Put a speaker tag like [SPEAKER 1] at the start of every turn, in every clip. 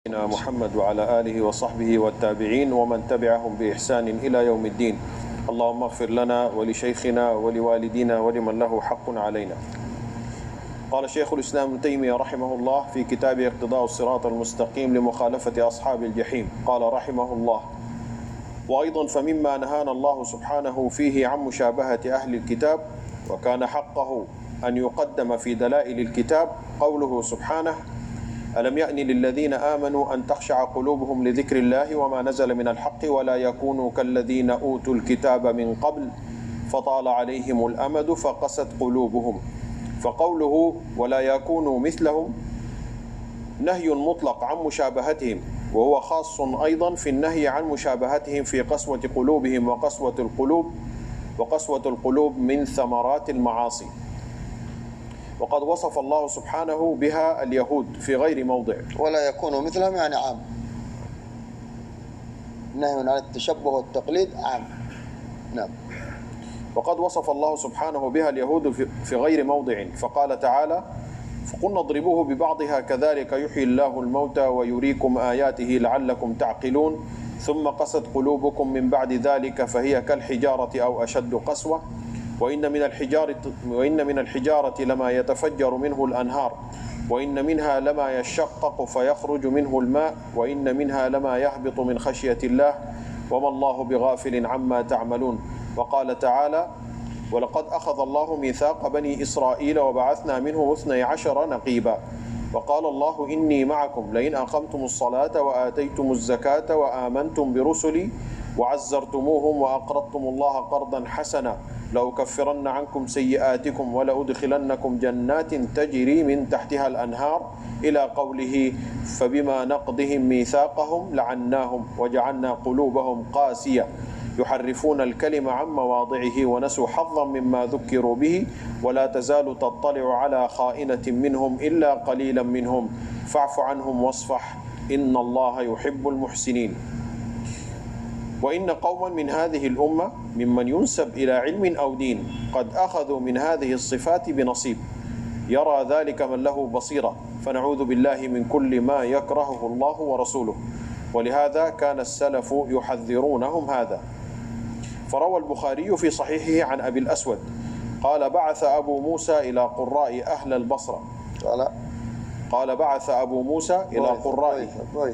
[SPEAKER 1] محمد وعلى آله وصحبه والتابعين ومن تبعهم بإحسان إلى يوم الدين. اللهم اغفر لنا ولشيخنا ولوالدينا ولمن له حق علينا. قال شيخ الإسلام ابن تيمية رحمه الله في كتابه اقتضاء الصراط المستقيم لمخالفة أصحاب الجحيم، قال رحمه الله: وأيضا فمما نهانا الله سبحانه فيه عن مشابهة أهل الكتاب وكان حقه أن يقدم في دلائل الكتاب قوله سبحانه: ألم يأن للذين آمنوا أن تخشع قلوبهم لذكر الله وما نزل من الحق ولا يكونوا كالذين أوتوا الكتاب من قبل فطال عليهم الأمد فقست قلوبهم. فقوله ولا يكونوا مثلهم نهي مطلق عن مشابهتهم، وهو خاص أيضا في النهي عن مشابهتهم في قسوة قلوبهم، وقسوة القلوب من ثمرات المعاصي. وقد وصف الله سبحانه بها اليهود في غير موضع.
[SPEAKER 2] ولا يكونوا مثلهم يعني عام، نهي عن التشبه والتقليد عام. نعم.
[SPEAKER 1] وقد وصف الله سبحانه بها اليهود في غير موضع، فقال تعالى: فقلنا اضربوه ببعضها كذلك يحيي الله الموتى ويريكم آياته لعلكم تعقلون ثم قست قلوبكم من بعد ذلك فهي كالحجارة أو أشد قسوة وإن من الحجارة لما يتفجر منه الأنهار وإن منها لما يشقق فيخرج منه الماء وإن منها لما يهبط من خشية الله وما الله بغافل عما تعملون. وقال تعالى: ولقد أخذ الله ميثاق بني إسرائيل وبعثنا منهم 12 نقيبا وقال الله إني معكم لئن أقمتم الصلاة وآتيتم الزكاة وآمنتم برسلي وعزرتموهم وأقرضتم الله قرضا حسنا لأكفرن عنكم سيئاتكم ولأدخلنكم جنات تجري من تحتها الأنهار إلى قوله: فبما نقضهم ميثاقهم لعناهم وجعلنا قلوبهم قاسية يحرفون الكلم عن مواضعه ونسوا حظا مما ذكروا به ولا تزال تطلع على خائنة منهم إلا قليلا منهم فاعف عنهم واصفح إن الله يحب المحسنين. وإن قوما من هذه الأمة ممن ينسب إلى علم أو دين قد أخذوا من هذه الصفات بنصيب، يرى ذلك من له بصيرة، فنعوذ بالله من كل ما يكرهه الله ورسوله، ولهذا كان السلف يحذرونهم هذا. فروى البخاري في صحيحه عن أبي الأسود قال: بعث أبو موسى إلى قراء أهل البصرة. قال بعث أبو موسى إلى قراء.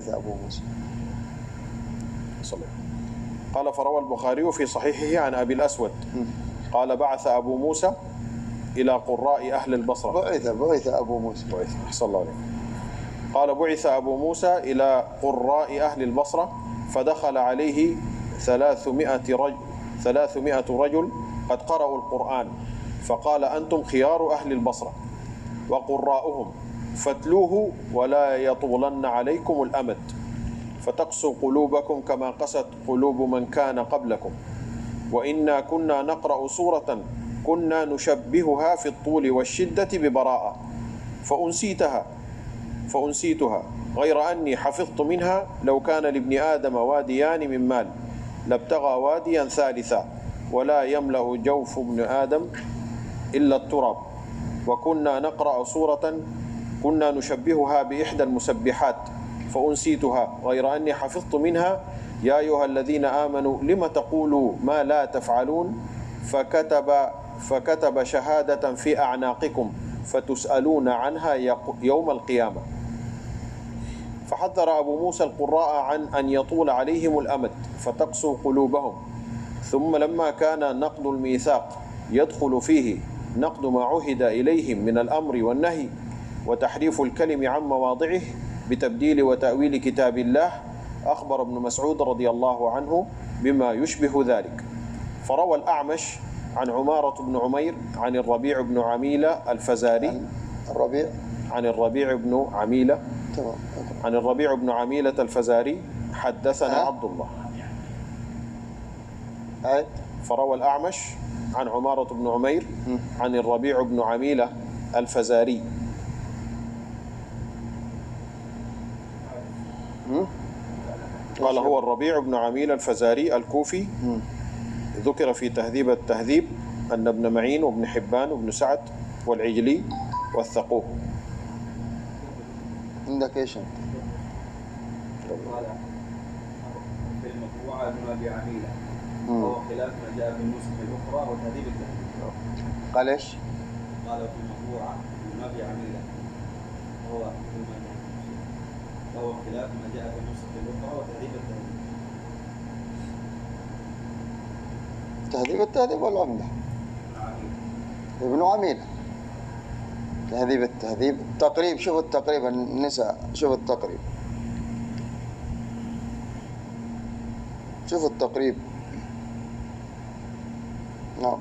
[SPEAKER 1] قال فروى البخاري في صحيحه عن أبي الأسود قال: بعث أبو موسى إلى قراء أهل البصرة.
[SPEAKER 2] بعث أبو موسى.
[SPEAKER 1] أحسن الله عليك. قال: بعث أبو موسى إلى قراء أهل البصرة فدخل عليه 300 رجل قد قرأوا القرآن، فقال: أنتم خيار أهل البصرة وقراؤهم فاتلوه ولا يطولن عليكم الأمد فتقسوا قلوبكم كما قست قلوب من كان قبلكم، وإنا كنا نقرأ سورة كنا نشبهها في الطول والشدة ببراءة فأنسيتها غير أني حفظت منها لو كان لابن آدم واديان من مال لابتغى واديا ثالثا ولا يملأ جوف ابن آدم إلا التراب، وكنا نقرأ سورة كنا نشبهها بإحدى المسبحات فأنسيتها غير أني حفظت منها يا أيها الذين آمنوا لم تقولوا ما لا تفعلون فكتب شهادة في أعناقكم فتسألون عنها يوم القيامة. فحذر أبو موسى القراء عن أن يطول عليهم الأمد فتقسوا قلوبهم. ثم لما كان نقض الميثاق يدخل فيه نقض ما عهد إليهم من الأمر والنهي وتحريف الكلم عن مواضعه بتبديل وتأويل كتاب الله، أخبر ابن مسعود رضي الله عنه بما يشبه ذلك. فروى الأعمش عن عمارة بن عمير عن الربيع بن عميلة الفزاري عن الربيع بن عميلة الفزاري حدثنا عبد الله. فروى الأعمش عن عمارة بن عمير عن الربيع بن عميلة الفزاري قال: هو الربيع بن عميلة الفزاري الكوفي، ذكر في تهذيب التهذيب أن ابن معين وابن حبان وابن سعد والعجلي وثقوه.
[SPEAKER 2] عندك ايش؟
[SPEAKER 3] قال في المطبوعة ابن أبي عميلة وهو خلاف ما جاء في النسخ الأخرى وتهذيب التهذيب.
[SPEAKER 2] قال إيش؟
[SPEAKER 3] قال في المطبوعة ابن أبي عميلة وهو خلاف ما جاء في النسخ الأخرى وتهذيب التهذيب.
[SPEAKER 2] تهذيب التهذيب والعمدة ابن عميلة. تهذيب التهذيب التقريب. شوف التقريب النساء، شوف التقريب، شوف التقريب. نعم.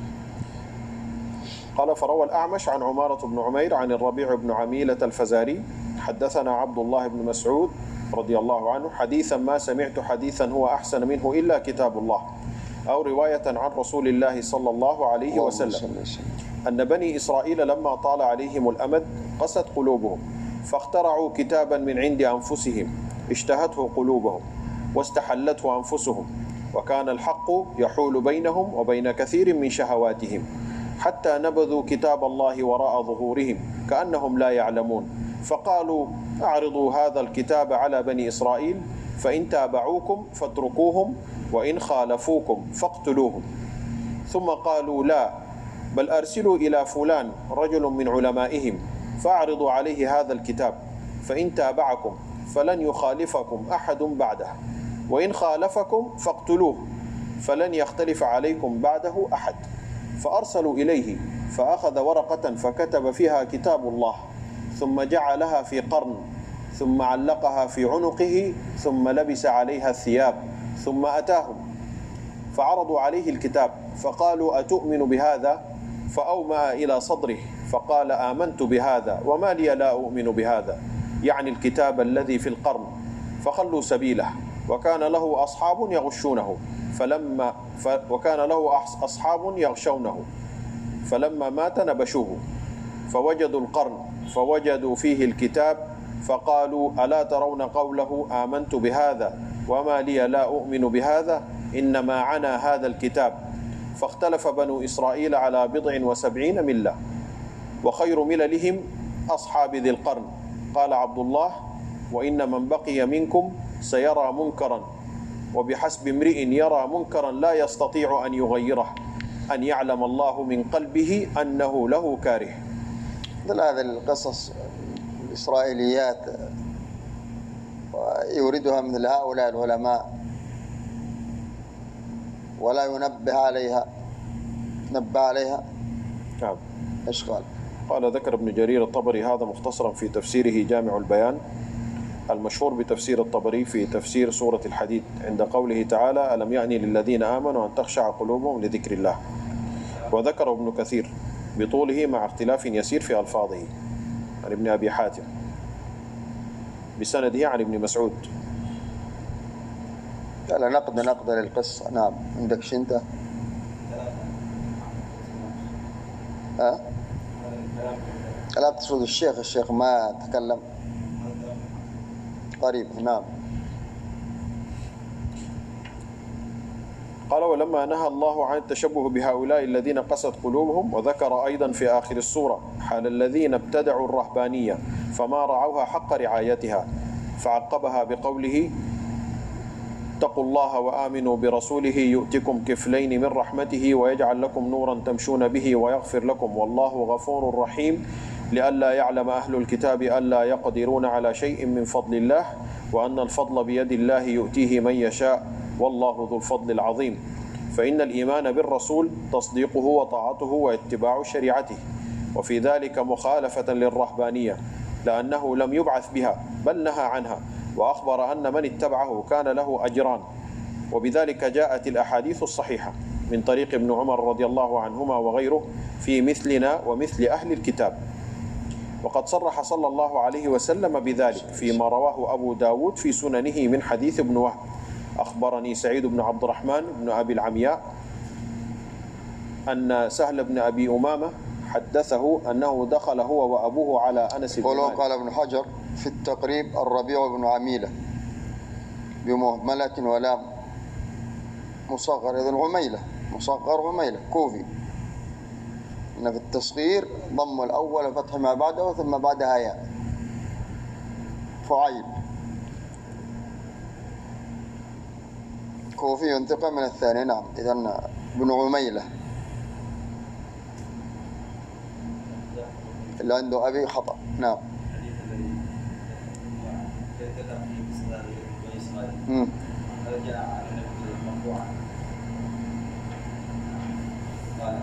[SPEAKER 1] قال فروى الأعمش عن عمارة بن عمير عن الربيع بن عميلة الفزاري حدثنا عبد الله بن مسعود رضي الله عنه حديثا ما سمعت حديثا هو أحسن منه إلا كتاب الله، أو رواية عن رسول الله صلى الله عليه وسلم أن بني إسرائيل لما طال عليهم الأمد قست قلوبهم فاخترعوا كتابا من عند أنفسهم اشتهته قلوبهم واستحلته أنفسهم، وكان الحق يحول بينهم وبين كثير من شهواتهم حتى نبذوا كتاب الله وراء ظهورهم كأنهم لا يعلمون، فقالوا أعرضوا هذا الكتاب على بني إسرائيل فإن تابعوكم فاتركوهم وإن خالفوكم فاقتلوهم. ثم قالوا لا، بل أرسلوا إلى فلان رجل من علمائهم فأعرضوا عليه هذا الكتاب فإن تابعكم فلن يخالفكم أحد بعده، وإن خالفكم فاقتلوه فلن يختلف عليكم بعده أحد. فأرسلوا إليه فأخذ ورقة فكتب فيها كتاب الله ثم جعلها في قرن ثم علقها في عنقه ثم لبس عليها الثياب ثم أتاهم فعرضوا عليه الكتاب فقالوا أتؤمن بهذا؟ فأومأ إلى صدره فقال آمنت بهذا وما لي لا أؤمن بهذا، يعني الكتاب الذي في القرن، فخلوا سبيله. وكان له أصحاب يغشونه وكان له أصحاب يغشونه فلما مات نبشوه فوجدوا القرن فوجدوا فيه الكتاب فقالوا ألا ترون قوله آمنت بهذا وما لي لا أؤمن بهذا إنما عنا هذا الكتاب. فاختلف بنو إسرائيل على 70 ملة وخير مللهم أصحاب ذي القرن. قال عبد الله وإن من بقي منكم سيرى منكرا، وبحسب امرئ يرى منكرا لا يستطيع أن يغيره أن يعلم الله من قلبه أنه له كاره.
[SPEAKER 2] مثل هذه القصص الإسرائيليات يوردها مثل هؤلاء العلماء ولا ينبه عليها. نبه عليها.
[SPEAKER 1] نعم.
[SPEAKER 2] إيش قال؟
[SPEAKER 1] قال ذكر ابن جرير الطبري هذا مختصرا في تفسيره جامع البيان المشهور بتفسير الطبري في تفسير سورة الحديد عند قوله تعالى ألم يأني للذين آمنوا أن تخشع قلوبهم لذكر الله. وذكر ابن كثير بطوله مع اختلاف يسير في ألفاظه عن ابن أبي حاتم بسنده عن ابن مسعود.
[SPEAKER 2] لا نقد للقصة. نعم. عندك أنت؟ لا تقصد الشيخ ما تكلم قريب. نعم.
[SPEAKER 1] قال ولما نهى الله عن التشبه بهؤلاء الذين قست قلوبهم وذكر أيضا في آخر السورة حال الذين ابتدعوا الرهبانية فما رعوها حق رعايتها فعقبها بقوله اتقوا الله وآمنوا برسوله يؤتكم كفلين من رحمته ويجعل لكم نورا تمشون به ويغفر لكم والله غفور رحيم، لئلا يعلم أهل الكتاب ألا يقدرون على شيء من فضل الله وأن الفضل بيد الله يؤتيه من يشاء والله ذو الفضل العظيم. فإن الإيمان بالرسول تصديقه وطاعته واتباع شريعته، وفي ذلك مخالفة للرهبانية لأنه لم يبعث بها بل نهى عنها وأخبر أن من اتبعه كان له أجران. وبذلك جاءت الأحاديث الصحيحة من طريق ابن عمر رضي الله عنهما وغيره في مثلنا ومثل أهل الكتاب. وقد صرح صلى الله عليه وسلم بذلك فيما رواه أبو داود في سننه من حديث ابن وهب أخبرني سعيد بن عبد الرحمن بن أبي العمياء أن سهل بن أبي أمامة حدثه أنه دخل هو وأبوه على أنس بن مالك.
[SPEAKER 2] قال ابن حجر في التقريب الربيع بن عميلة بمهملة ولام مصغر، إذن عميلة مصغر عميلة كوفي. إن في التصغير ضم الأول وفتح ما بعده ثم بعدها ياء فعيل. كوفي انتقى من الثاني. نعم. إذن ابن عميلة اللي عنده أبي خطأ. نعم.
[SPEAKER 3] الحديث الذي كتب فيه بإسناد بني إسرائيل هذا جاء عن النبي مرفوعا قال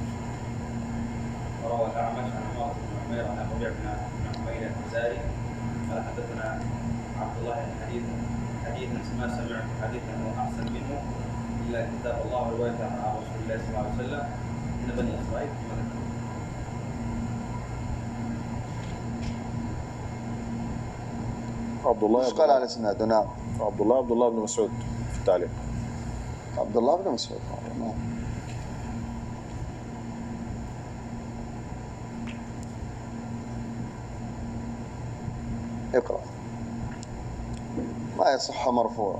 [SPEAKER 3] وروى الأعمش عن عمارة بن عمير عن ربيع بن عمير الفزاري قال حدثنا عبد الله حديثا ما سمعت حديثا هو أحسن منه إلا كتاب الله ورواية عن رسول الله صلى الله عليه وسلم إن بني إسرائيل
[SPEAKER 1] عبد الله
[SPEAKER 2] مش قال على اسناده. نعم.
[SPEAKER 1] عبد الله بن مسعود في التعليق.
[SPEAKER 2] عبد الله بن مسعود. نعم. اقرأ. ما يصح مرفوع.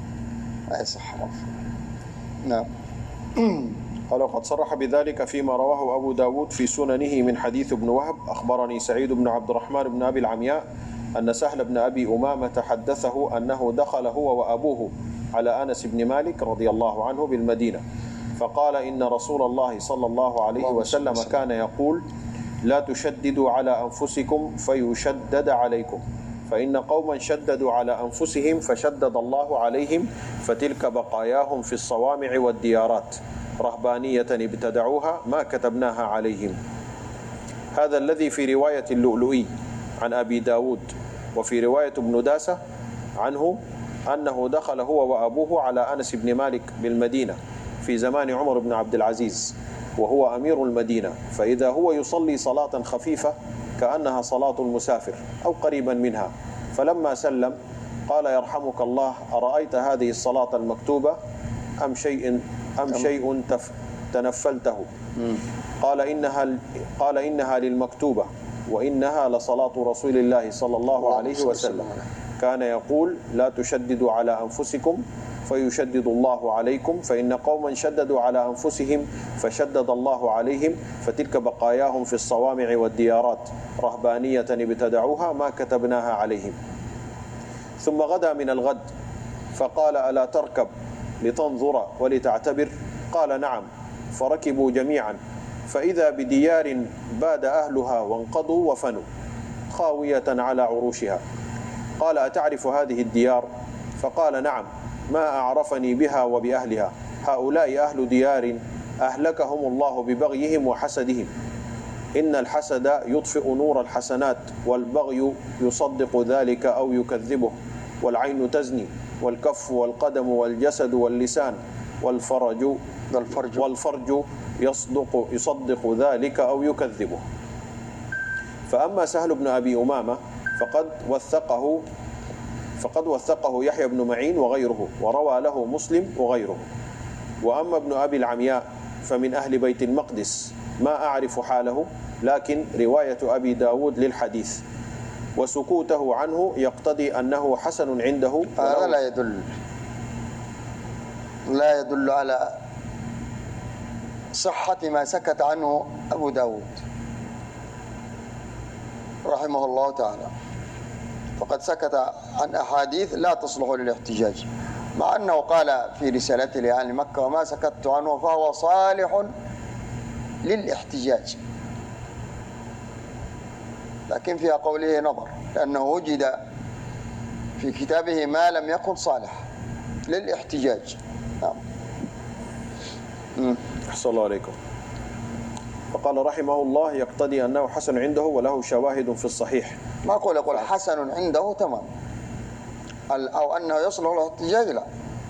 [SPEAKER 2] نعم.
[SPEAKER 1] قال وقد صرح بذلك فيما رواه أبو داود في سننه من حديث ابن وهب أخبرني سعيد بن عبد الرحمن بن أبي العمياء أن سهل بن أبي أمامة حدثه أنه دخل هو وأبوه على أنس بن مالك رضي الله عنه بالمدينة فقال إن رسول الله صلى الله عليه وسلم كان يقول لا تشددوا على أنفسكم فيشدد عليكم فإن قوما شددوا على أنفسهم فشدد الله عليهم فتلك بقاياهم في الصوامع والديارات رهبانية ابتدعوها ما كتبناها عليهم. هذا الذي في رواية اللؤلؤي عن أبي داود وفي رواية ابن داسة عنه أنه دخل هو وأبوه على أنس بن مالك بالمدينة في زمان عمر بن عبد العزيز وهو أمير المدينة فإذا هو يصلي صلاة خفيفة كأنها صلاة المسافر أو قريبا منها فلما سلم قال يرحمك الله أرأيت هذه الصلاة المكتوبة أم شيء تنفلته قال إنها للمكتوبة وإنها لصلاة رسول الله صلى الله عليه وسلم كان يقول لا تشددوا على أنفسكم فيشدد الله عليكم فإن قوما شددوا على أنفسهم فشدد الله عليهم فتلك بقاياهم في الصوامع والديارات رهبانية ابتدعوها ما كتبناها عليهم. ثم غدا من الغد فقال ألا تركب لتنظر ولتعتبر قال نعم فركبوا جميعا فإذا بديار باد أهلها وانقضوا وفنوا خاوية على عروشها قال أتعرف هذه الديار فقال نعم ما أعرفني بها وبأهلها هؤلاء أهل ديار أهلكهم الله ببغيهم وحسدهم إن الحسد يطفئ نور الحسنات والبغي يصدق ذلك أو يكذبه والعين تزني والكف والقدم والجسد واللسان والفرج يصدق ذلك أو يكذبه. فأما سهل بن أبي أمامة فقد وثقه يحيى بن معين وغيره وروى له مسلم وغيره. وأما ابن أبي العمياء فمن أهل بيت المقدس ما أعرف حاله لكن رواية أبي داود للحديث وسكوته عنه يقتضي أنه حسن عنده.
[SPEAKER 2] هذا لا يدل على صحة ما سكت عنه أبو داود رحمه الله تعالى فقد سكت عن أحاديث لا تصلح للاحتجاج مع أنه قال في رسالته لأهل مكة وما سكت عنه فهو صالح للاحتجاج لكن في قوله نظر لأنه وجد في كتابه ما لم يكن صالح للاحتجاج. نعم.
[SPEAKER 1] أحسن الله عليكم. فقال رحمه الله يقتضي أنه حسن عنده وله شواهد في الصحيح.
[SPEAKER 2] ما يقول حسن عنده تمام أو أنه يصلح للاحتجاج لا.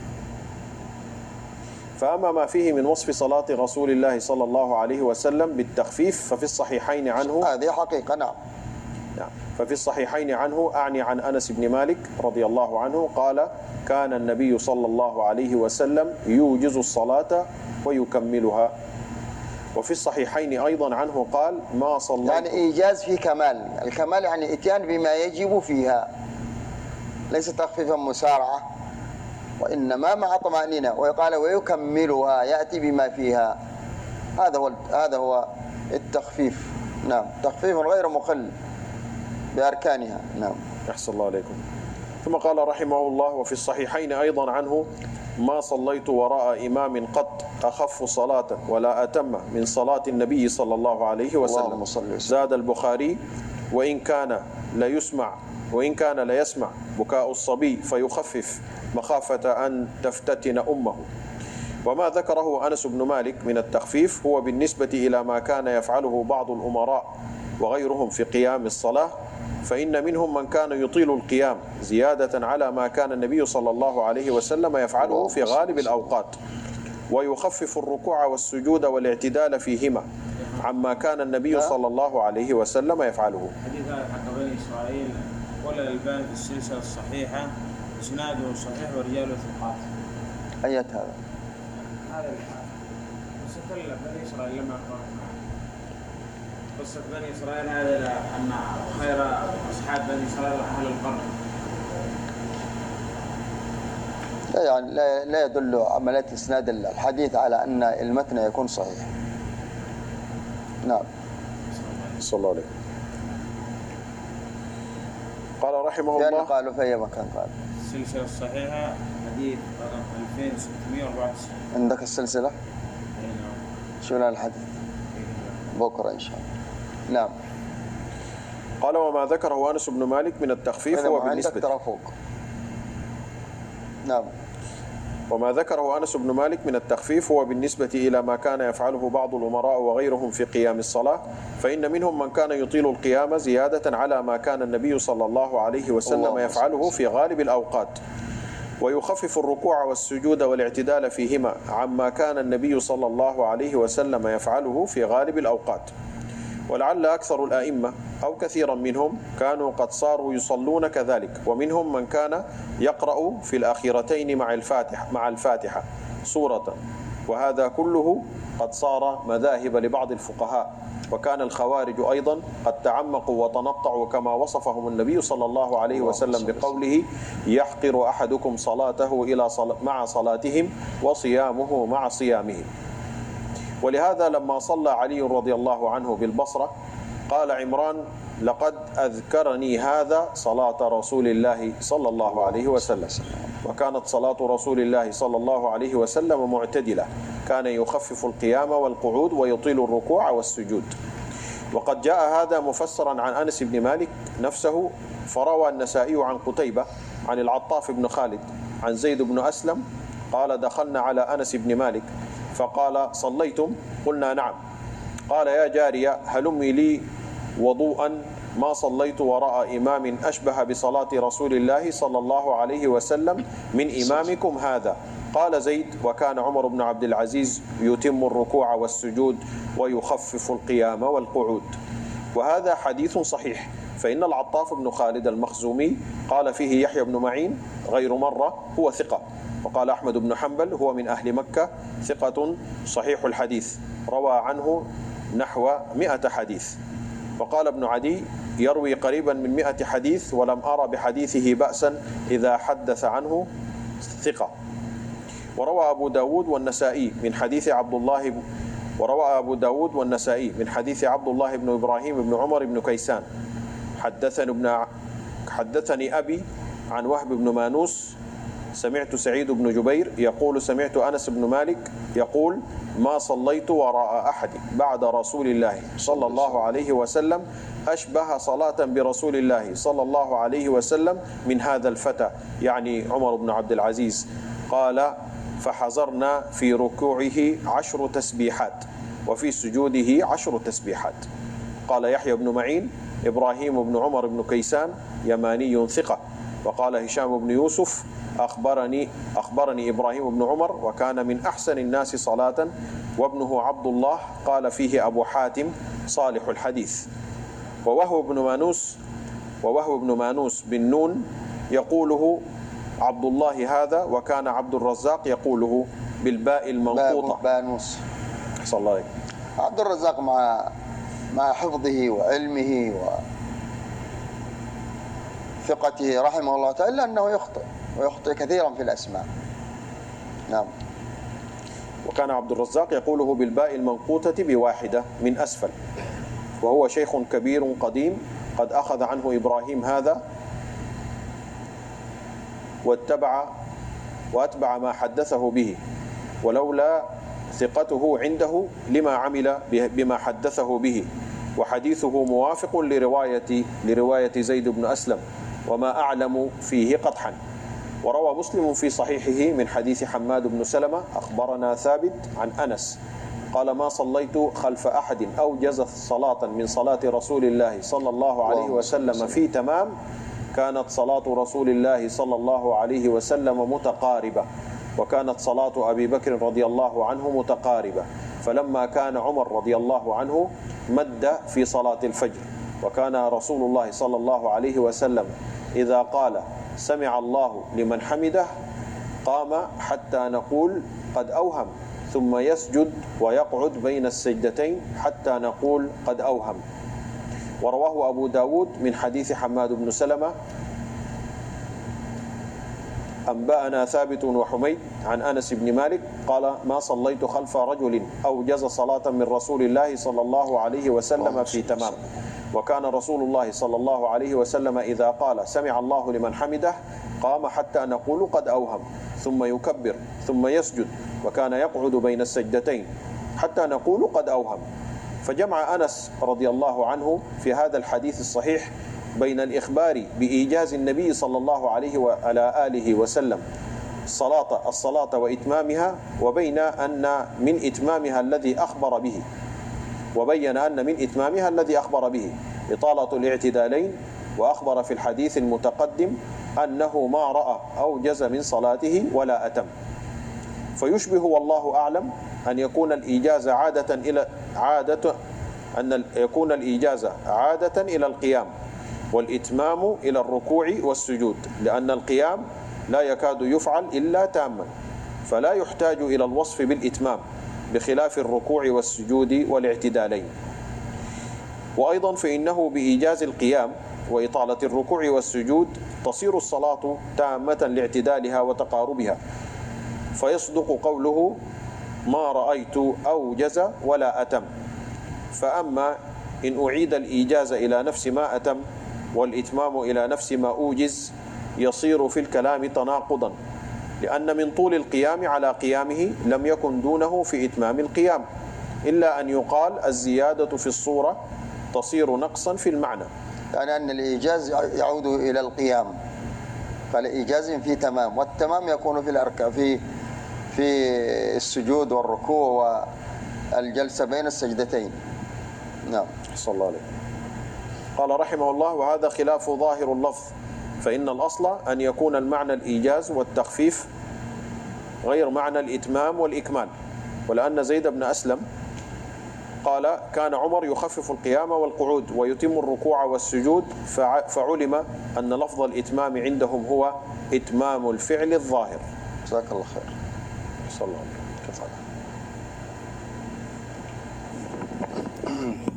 [SPEAKER 1] فأما ما فيه من وصف صلاة رسول الله صلى الله عليه وسلم بالتخفيف ففي الصحيحين عنه
[SPEAKER 2] هذه حقيقة. نعم.
[SPEAKER 1] ففي الصحيحين عنه أعني عن أنس بن مالك رضي الله عنه قال كان النبي صلى الله عليه وسلم يوجز الصلاة ويكملها. وفي الصحيحين أيضا عنه قال ما صلى
[SPEAKER 2] يعني إيجاز في كمال. الكمال يعني إتيان بما يجب فيها ليس تخفيفا مسارعة وإنما مع طمأنينة ويقال ويكملها يأتي بما فيها. هذا هو التخفيف. نعم. تخفيف غير مخل بأركانها. نعم.
[SPEAKER 1] أحسن الله عليكم. ثم قال رحمه الله: وفي الصحيحين أيضا عنه: ما صليت وراء إمام قط أخف صلاة ولا أتم من صلاة النبي صلى الله عليه
[SPEAKER 2] اللهم
[SPEAKER 1] وسلم.
[SPEAKER 2] صل وسلم.
[SPEAKER 1] زاد البخاري: وإن كان ليسمع بكاء الصبي فيخفف مخافة أن تفتتن أمه. وما ذكره أنس بن مالك من التخفيف هو بالنسبة إلى ما كان يفعله بعض الأمراء وغيرهم في قيام الصلاة، فإن منهم من كان يطيل القيام زيادة على ما كان النبي صلى الله عليه وسلم يفعله في غالب الأوقات، ويخفف الركوع والسجود والاعتدال فيهما عما كان النبي صلى الله عليه وسلم يفعله.
[SPEAKER 4] حديث حق بني إسرائيل قال الألباني في السلسلة الصحيحة إسناده صحيح ورجاله ثقات.
[SPEAKER 2] أية هذا؟
[SPEAKER 4] هذا الحال بس كل بني إسرائيل لما قصة بني إسرائيل هذا أن خير أصحاب بني إسرائيل أهل القرن.
[SPEAKER 2] لا يعني لا يدل عملية إسناد الحديث على أن المتن يكون صحيح. نعم.
[SPEAKER 1] صلى الله عليه. قال رحمه
[SPEAKER 2] كان
[SPEAKER 1] الله:
[SPEAKER 2] قالوا في أي مكان قال؟
[SPEAKER 4] السلسلة الصحيحة حديث رقم 2694.
[SPEAKER 2] عندك السلسلة؟
[SPEAKER 4] أي نعم.
[SPEAKER 2] شو لنا الحديث؟ بكرة إن شاء الله. نعم.
[SPEAKER 1] قال: وما ذكره أنس بن مالك من التخفيف هو بالنسبة
[SPEAKER 2] ترى فوق. نعم.
[SPEAKER 1] وما ذكره أنس بن مالك من التخفيف هو بالنسبة إلى ما كان يفعله بعض الأمراء وغيرهم في قيام الصلاة، فإن منهم من كان يطيل القيام زيادة على ما كان النبي صلى الله عليه وسلم يفعله في غالب الأوقات، ويخفف الركوع والسجود والاعتدال فيهما عما كان النبي صلى الله عليه وسلم يفعله في غالب الأوقات. ولعل أكثر الأئمة أو كثيرا منهم كانوا قد صاروا يصلون كذلك، ومنهم من كان يقرأ في الأخيرتين مع الفاتحة سورة، وهذا كله قد صار مذاهب لبعض الفقهاء. وكان الخوارج أيضا قد تعمقوا وتنطعوا كما وصفهم النبي صلى الله عليه وسلم بقوله: يحقر أحدكم صلاته مع صلاتهم وصيامه مع صيامهم. ولهذا لما صلى علي رضي الله عنه بالبصرة قال عمران: لقد أذكرني هذا صلاة رسول الله صلى الله عليه وسلم. وكانت صلاة رسول الله صلى الله عليه وسلم معتدلة، كان يخفف القيام والقعود ويطيل الركوع والسجود. وقد جاء هذا مفسرا عن أنس بن مالك نفسه، فروى النسائي عن قتيبة عن العطاف بن خالد عن زيد بن أسلم قال: دخلنا على أنس بن مالك فقال: صليتم؟ قلنا: نعم. قال: يا جارية هلمي لي وضوءا ما صليت وراء إمام أشبه بصلاة رسول الله صلى الله عليه وسلم من إمامكم هذا. قال زيد: وكان عمر بن عبد العزيز يتم الركوع والسجود ويخفف القيام والقعود. وهذا حديث صحيح، فإن العطاف بن خالد المخزومي قال فيه يحيى بن معين غير مرة هو ثقة، وقال أحمد بن حنبل هو من أهل مكة ثقة صحيح الحديث، روى عنه نحو 100 حديث. وقال ابن عدي: يروي قريبا من 100 حديث ولم أرى بحديثه بأسا إذا حدث عنه ثقة. وروى أبو داود والنسائي من حديث عبد الله بن إبراهيم بن عمر بن كيسان: حدثني أبي عن وهب بن مانوس سمعت سعيد بن جبير يقول: سمعت أنس بن مالك يقول: ما صليت وراء أحد بعد رسول الله صلى الله عليه وسلم أشبه صلاة برسول الله صلى الله عليه وسلم من هذا الفتى، يعني عمر بن عبد العزيز. قال: فحضرنا في ركوعه 10 تسبيحات وفي سجوده 10 تسبيحات. قال يحيى بن معين: إبراهيم بن عمر بن كيسان يماني ثقة. وقال هشام بن يوسف: أخبرني إبراهيم بن عمر وكان من أحسن الناس صلاة، وابنه عبد الله قال فيه أبو حاتم صالح الحديث. ووهو بن مانوس بالنون يقوله عبد الله هذا، وكان عبد الرزاق يقوله بالباء المنقوطة.
[SPEAKER 2] بانوس.
[SPEAKER 1] صلى الله عليه.
[SPEAKER 2] عبد الرزاق مع حفظه وعلمه وثقته رحمه الله تعالى أنه يخطئ كثيرا في الأسماء. نعم.
[SPEAKER 1] وكان عبد الرزاق يقوله بالباء المنقوطة بواحدة من أسفل، وهو شيخ كبير قديم قد أخذ عنه إبراهيم هذا وأتبع ما حدثه به، ولولا ثقته عنده لما عمل بما حدثه به، وحديثه موافق لرواية زيد بن أسلم، وما أعلم فيه قدحا. وروى مسلم في صحيحه من حديث حماد بن سلمة أخبرنا ثابت عن أنس قال: ما صليت خلف أحد أوجز صلاة من صلاة رسول الله صلى الله عليه وسلم في تمام كانت صلاة رسول الله صلى الله عليه وسلم متقاربة، وكانت صلاة أبي بكر رضي الله عنه متقاربة. فلما كان عمر رضي الله عنه مد في صلاة الفجر، وكان رسول الله صلى الله عليه وسلم إذا قال سمع الله لمن حمده قام حتى نقول قد أوهم، ثم يسجد ويقعد بين السجدتين حتى نقول قد أوهم. ورواه أبو داود من حديث حماد بن سلمة أنبأنا ثابت وحميد عن أنس بن مالك قال: ما صليت خلف رجل أوجز صلاة من رسول الله صلى الله عليه وسلم في تمام، وكان رسول الله صلى الله عليه وسلم إذا قال سمع الله لمن حمده قام حتى نقول قد أوهم، ثم يكبر ثم يسجد، وكان يقعد بين السجدتين حتى نقول قد أوهم. فجمع أنس رضي الله عنه في هذا الحديث الصحيح بين الإخبار بإيجاز النبي صلى الله عليه وعلى آله وسلم الصلاة وإتمامها، وبين أن من إتمامها الذي أخبر به، وبين أن من إتمامها الذي أخبر به إطالة الاعتدالين، وأخبر في الحديث المتقدم أنه ما رأى أوجز من صلاته ولا أتم. فيشبه والله أعلم أن يكون الإيجاز عادة إلى القيام، والإتمام إلى الركوع والسجود، لأن القيام لا يكاد يفعل إلا تاما، فلا يحتاج إلى الوصف بالإتمام، بخلاف الركوع والسجود والاعتدالين. وأيضا فإنه بإيجاز القيام وإطالة الركوع والسجود تصير الصلاة تامة لاعتدالها وتقاربها، فيصدق قوله ما رأيت أوجز ولا أتم. فأما إن أعيد الإيجاز إلى نفس ما أتم والإتمام إلى نفس ما أوجز يصير في الكلام تناقضا، لأن من طول القيام على قيامه لم يكن دونه في إتمام القيام، إلا أن يقال الزيادة في الصورة تصير نقصا في المعنى،
[SPEAKER 2] يعني أن الإيجاز يعود إلى القيام، فالإيجاز في تمام، والتمام يكون في السجود والركوع والجلسة بين السجدتين. نعم.
[SPEAKER 1] صلى الله عليه. قال رحمه الله: وهذا خلاف ظاهر اللفظ، فإن الأصل أن يكون المعنى الإيجاز والتخفيف غير معنى الإتمام والإكمال. ولأن زيد بن أسلم قال: كان عمر يخفف القيام والقعود ويتم الركوع والسجود، فعلم أن لفظ الإتمام عندهم هو إتمام الفعل الظاهر.
[SPEAKER 2] جزاك الله خير.
[SPEAKER 1] صلى الله عليه وسلم.